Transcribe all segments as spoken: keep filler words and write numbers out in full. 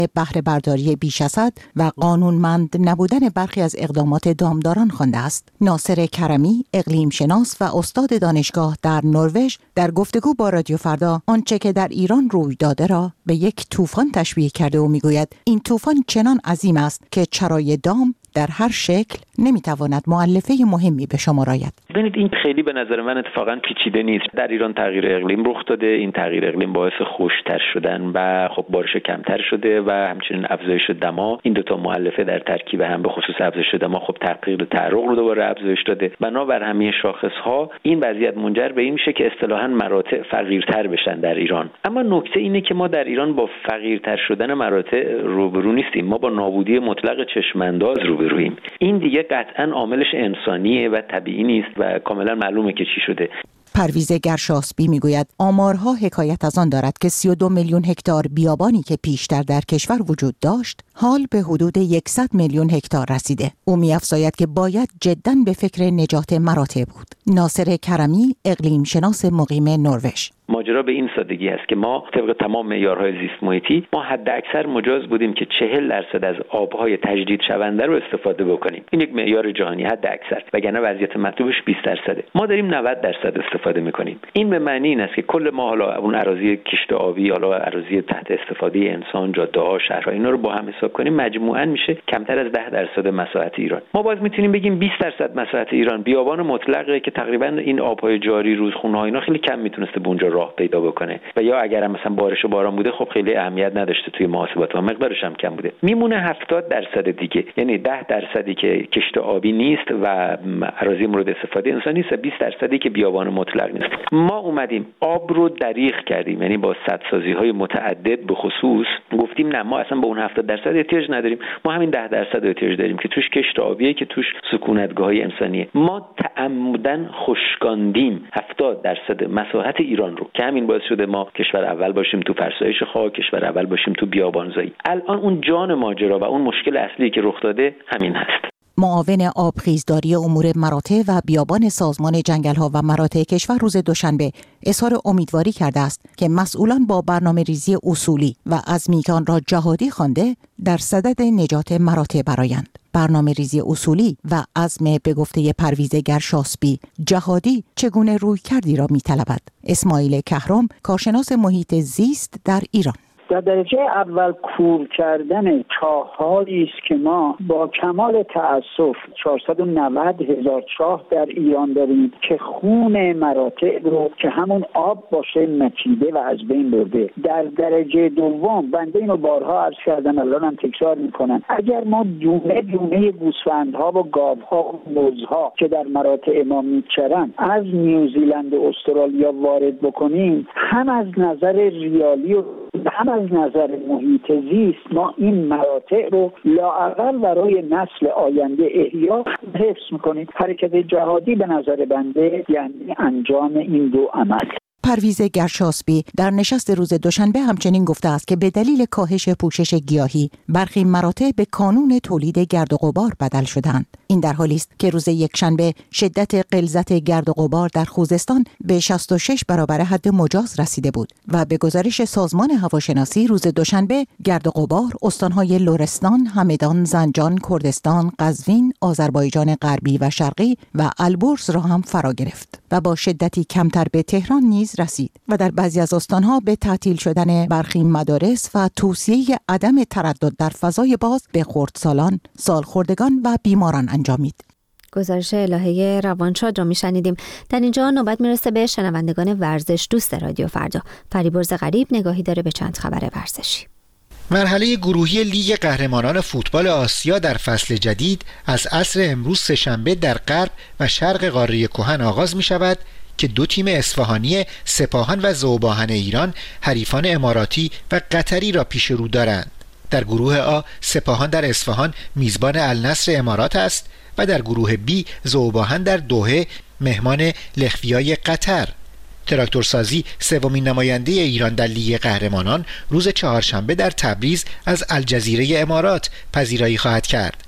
بهره برداری بیش از حد و قانونمند نبودن برخی از اقدامات دامداران خوانده است. ناصر کرمی، اقلیم شناس و استاد دانشگاه در نروژ، در گفتگو با رادیو فردا آنچه که در ایران روی داده را به یک طوفان تشبیه کرده و میگوید این طوفان چنان عظیم است که چرای دام در هر شکل نمیتواند مؤلفه مهمی به شمار آید. ببینید این خیلی به نظر من اتفاقا پیچیده نیست. در ایران تغییر اقلیم رخ داده، این تغییر اقلیم باعث خشک‌تر شدن و خب بارش کمتر شده و همچنین افزایش دما. این دو تا مؤلفه در ترکیب هم به خصوص افزایش دما خب تغییر تعرق رو دوباره افزایش داده. بنابر همه شاخص‌ها این وضعیت منجر به این میشه که اصطلاحاً مراتع فقیرتر بشن در ایران. اما نکته اینه که ما در ایران با فقیرتر شدن مراتع روبرو نیستیم، ما با نابودی مطلق چشم‌انداز روبرویم. این دیگه قطعاً عاملش انسانیه و طبیعی نیست و کاملا معلومه که چی شده. پرویز گرشاسبی میگوید آمارها حکایت از آن دارد که سی و دو میلیون هکتار بیابانی که پیشتر در کشور وجود داشت حال به حدود صد میلیون هکتار رسیده. او می‌افزاید که باید جداً به فکر نجات مراتع بود. ناصر کرمی، اقلیم شناس مقیم نروژ: ماجرا به این سادگی است که ما طبق تمام معیارهای زیست محیطی ما حد اکثر مجاز بودیم که چهل درصد از آبهای تجدید شونده رو استفاده بکنیم. این یک معیار جهانی حد اکثر، وگرنه وضعیت مطلوبش بیست درصده. ما داریم نود درصد استفاده میکنیم. این به معنی این است که کل ما حالا اون اراضی کشت آبی، حالا اراضی تحت استفاده انسان، جاده‌ها، شهرها، اینا رو با هم حساب کنیم مجموعاً میشه کمتر از ده درصد مساحت ایران. ما باز میتونیم بگیم بیست درصد مساحت ایران بیابان مطلقه که تقریباً این آبهای جاری، رودخونه‌ها اینا خیلی کم میتونسته به اونجا راه پیدا بکنه و یا اگر هم مثلا بارش و باران بوده خب خیلی اهمیت نداشته توی محاسبات و مقدارش هم کم بوده. میمونه هفتاد درصد دیگه، یعنی ده درصدی که کشت آبی نیست و اراضی مورد استفاده انسانی نیست و بیست درصدی که بیابان مطلق نیست. ما اومدیم آب رو دریغ کردیم، یعنی با سدسازی‌های متعدد به خصوص گفتیم نه ما اصلا به اون هفتاد درصد احتیاج نداریم، ما همین ده درصد احتیاج داریم که توش کشت آبیه، که توش سکونتگاه‌های انسانیه. ما تعمدن خشکاندیم هفتاد درصد مساحت ایران رو که همین باعث شده ما کشور اول باشیم تو فرسایش خاک، کشور اول باشیم تو بیابانزایی. الان اون جان ماجرا و اون مشکل اصلی که رخ داده همین هست. معاون آبخیزداری امور مراتع و بیابان سازمان جنگل‌ها و مراتع کشور روز دوشنبه اظهار امیدواری کرده است که مسئولان با برنامه‌ریزی اصولی و عزمی که آن را جهادی خوانده در صدد نجات مراتع برآیند. برنامه‌ریزی اصولی و عزم به گفته پرویز گرشاسبی جهادی چگونه روی کردی را می‌طلبد؟ اسماعیل کهرم، کارشناس محیط زیست در ایران: در درجه اول کور کردن چاه‌هایی است که ما با کمال تأسف چهارصد و نود هزار چاه در ایران داریم که خون مراتع رو که همون آب باشه مچیده و از بین برده. در درجه دوم بنده اینو بارها عرض کردم، الان هم تکرار میکنن، اگر ما دونه دونه گوسفندها و گاوها و موزها که در مراتع ما میچرن از نیوزیلند و استرالیا وارد بکنیم، هم از نظر ریالی و هم از نظر محیط زیست ما این مراتع رو لااقل برای نسل آینده احیا حفظ میکنیم. حرکت جهادی به نظر بنده یعنی انجام این دو عمل. پرویز گرشاسبی در نشست روز دوشنبه همچنین گفته است که به دلیل کاهش پوشش گیاهی برخی مراتع به کانون تولید گرد و غبار بدل شدند. این در حالی است که روز یکشنبه شدت غلظت گرد و غبار در خوزستان به شصت و شش برابر حد مجاز رسیده بود و به گزارش سازمان هواشناسی روز دوشنبه گرد و غبار استانهای لرستان، همدان، زنجان، کردستان، قزوین، آذربایجان غربی و شرقی و البرز را هم فرا گرفت و با شدتی کمتر به تهران نیز رسید و در بعضی از استانها به تعطیل شدن برخی مدارس و توصیه عدم تردد در فضای باز به خردسالان، سالخوردگان و بیماران انجامید. گزارش الهه روانشاد رو میشنیدیم. در اینجا نوبت میرسه به شنوندگان ورزش دوست رادیو فردا. فریبرز غریب نگاهی داره به چند خبر ورزشی. مرحله گروهی لیگ قهرمانان فوتبال آسیا در فصل جدید از عصر امروز سه‌شنبه در غرب و شرق قاره کهن آغاز می شود که دو تیم اصفهانی سپاهان و ذوباهن ایران حریفان اماراتی و قطری را پیش رو دارند. در گروه آ سپاهان در اصفهان میزبان النصر امارات است و در گروه بی ذوباهن در دوحه مهمان لخویای قطر. تراکتورسازی سومین نماینده ایران در لیگ قهرمانان روز چهارشنبه در تبریز از الجزیره امارات پذیرایی خواهد کرد.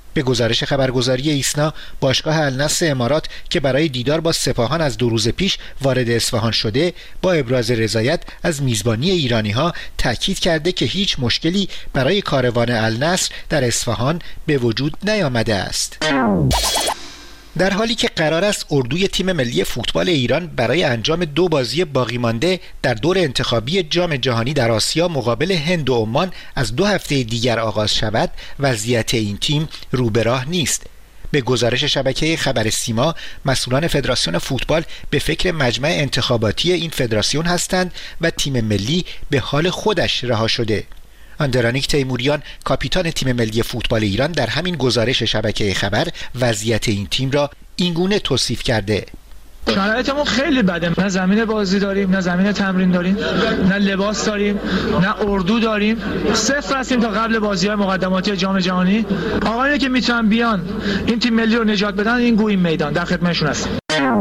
به گزارش خبرگزاری ایسنا، باشگاه النصر امارات که برای دیدار با سپاهان از دو روز پیش وارد اصفهان شده، با ابراز رضایت از میزبانی ایرانی‌ها تاکید کرده که هیچ مشکلی برای کاروان النصر در اصفهان به وجود نیامده است. در حالی که قرار است اردوی تیم ملی فوتبال ایران برای انجام دو بازی باقی مانده در دور انتخابی جام جهانی در آسیا مقابل هند و عمان از دو هفته دیگر آغاز شود، وضعیت این تیم رو به راه نیست. به گزارش شبکه خبر سیما، مسئولان فدراسیون فوتبال به فکر مجمع انتخاباتی این فدراسیون هستند و تیم ملی به حال خودش رها شده. اندرانیک تیموریان، کاپیتان تیم ملی فوتبال ایران، در همین گزارش شبکه خبر وضعیت این تیم را اینگونه توصیف کرده: شرایطمون خیلی بده، نه زمین بازی داریم، نه زمین تمرین داریم، نه لباس داریم، نه اردو داریم. صفر هستیم تا قبل بازی‌های مقدماتی جام جهانی. آقایانی که میتونن بیان این تیم ملی رو نجات بدن، این گوی میدان در خدمتشون هستیم.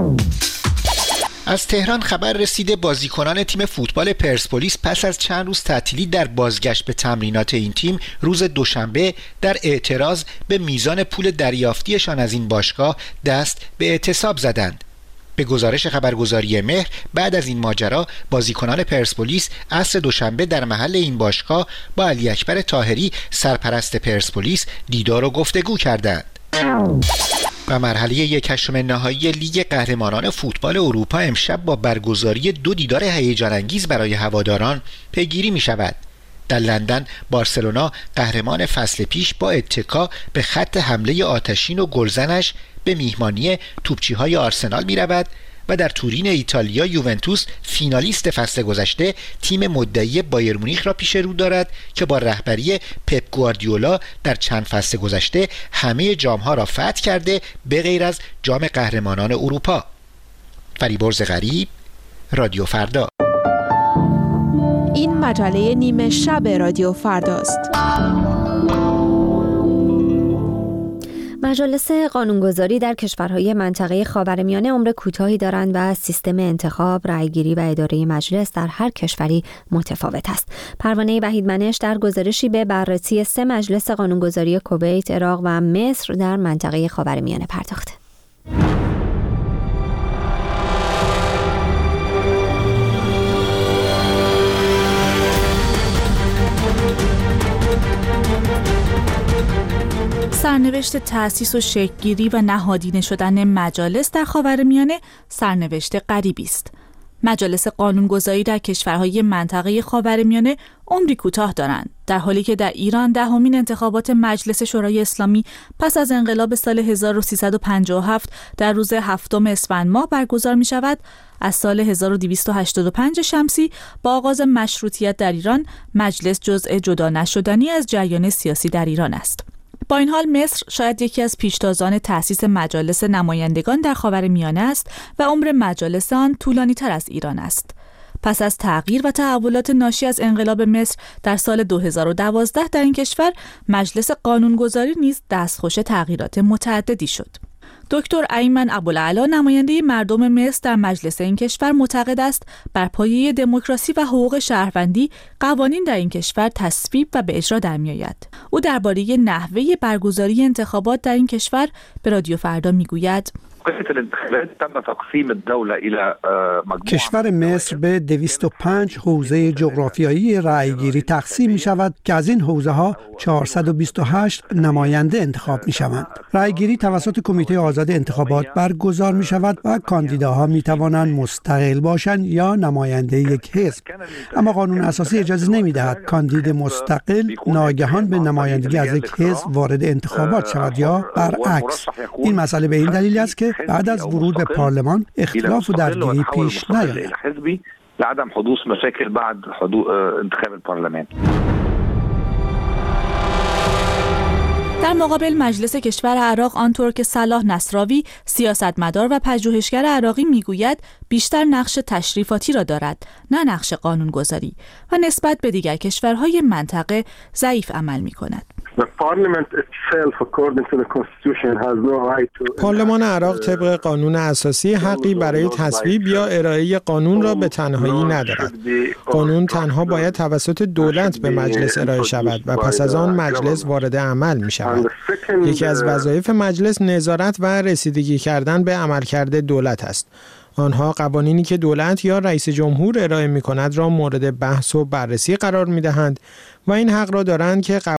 از تهران خبر رسیده بازیکنان تیم فوتبال پرسپولیس پس از چند روز تعطیلی در بازگشت به تمرینات این تیم روز دوشنبه در اعتراض به میزان پول دریافتیشان از این باشگاه دست به اعتصاب زدند. به گزارش خبرگزاری مهر، بعد از این ماجرا بازیکنان پرسپولیس عصر دوشنبه در محل این باشگاه با علی اکبر طاهری سرپرست پرسپولیس دیدار و گفتگو کردند. و مرحله یک هشتم نهایی لیگ قهرمانان فوتبال اروپا امشب با برگزاری دو دیدار هیجان انگیز برای هواداران پیگیری می شود. در لندن بارسلونا قهرمان فصل پیش با اتکا به خط حمله آتشین و گلزنش به میهمانی توپچی‌های آرسنال می رود و در تورین ایتالیا یوونتوس فینالیست فصل گذشته تیم مدعی بایر مونیخ را پیش رو دارد که با رهبری پپ گواردیولا در چند فصل گذشته همه جام‌ها را فتح کرده به غیر از جام قهرمانان اروپا. فریبرز غریب، رادیو فردا. این مجله نیمه شب رادیو فرداست. مجالس قانونگذاری در کشورهای منطقه خاورمیانه عمر کوتاهی دارند و سیستم انتخاب، رأیگیری و اداره مجلس در هر کشوری متفاوت است. پروانه وحیدمنش در گزارشی به بررسی سه مجلس قانونگذاری کویت، عراق و مصر در منطقه خاورمیانه پرداخته. سرنوشت تأسیس و شکل‌گیری و نهادینه شدن مجالس در خاورمیانه سرنوشت غریبی است. مجالس قانونگذاری در کشورهای منطقه خاورمیانه عمری کوتاه دارند، در حالی که در ایران دهمین انتخابات مجلس شورای اسلامی پس از انقلاب سال هزار و سیصد و پنجاه و هفت در روز هفتم اسفند ماه برگزار می شود. از سال هزار و دویست و هشتاد و پنج شمسی با آغاز مشروطیت در ایران، مجلس جزء جدا نشدنی از جریان سیاسی در ایران است. با این حال مصر شاید یکی از پیشتازان تأسیس مجالس نمایندگان در خاورمیانه است و عمر مجالس آن طولانی تر از ایران است. پس از تغییر و تحولات ناشی از انقلاب مصر در سال دو هزار و دوازده در این کشور، مجلس قانونگذاری نیز دستخوش تغییرات متعددی شد. دکتر ایمن ابوالعلا، نماینده مردم مصر در مجلس این کشور، معتقد است بر پایه دموکراسی و حقوق شهروندی قوانین در این کشور تصویب و به اجرا در می‌آید. او درباره نحوه برگزاری انتخابات در این کشور به رادیو فردا می‌گوید: کشور مصر به دویست و پنج حوزه جغرافیایی رأیگیری تقسیم می شود که از این حوزه ها چهارصد و بیست و هشت نماینده انتخاب می شوند. رأیگیری توسط کمیته آزاد انتخابات برگزار می شود و کاندیداها می توانند مستقل باشند یا نماینده یک حزب. اما قانون اساسی اجازه نمی دهد کاندید مستقل ناگهان به نمایندگی از یک حزب وارد انتخابات شود یا برعکس. این مسئله به این دلیل است که بعد از ورود به پارلمان اختلاف و درگیری پیش نیاید. لعدم حدوث مشاكل بعد حدوث انتخاب البرلمان. در مقابل مجلس کشور عراق، آنطور که صلاح نصراوی، سیاستمدار و پژوهشگر عراقی، میگوید بیشتر نقش تشریفاتی را دارد، نه نقش قانونگذاری، و نسبت به دیگر کشورهای منطقه ضعیف عمل می‌کند. پارلمان عراق طبق قانون اساسی حقی برای تصویب یا ارائه قانون را به تنهایی ندارد. قانون تنها باید توسط دولت به مجلس ارائه شود و پس از آن مجلس وارد عمل می شود. یکی از وظایف مجلس نظارت و رسیدگی کردن به عملکرد دولت است. آنها قوانینی که دولت یا رئیس جمهور ارائه می کند را مورد بحث و بررسی قرار می دهند و این حق را دارند که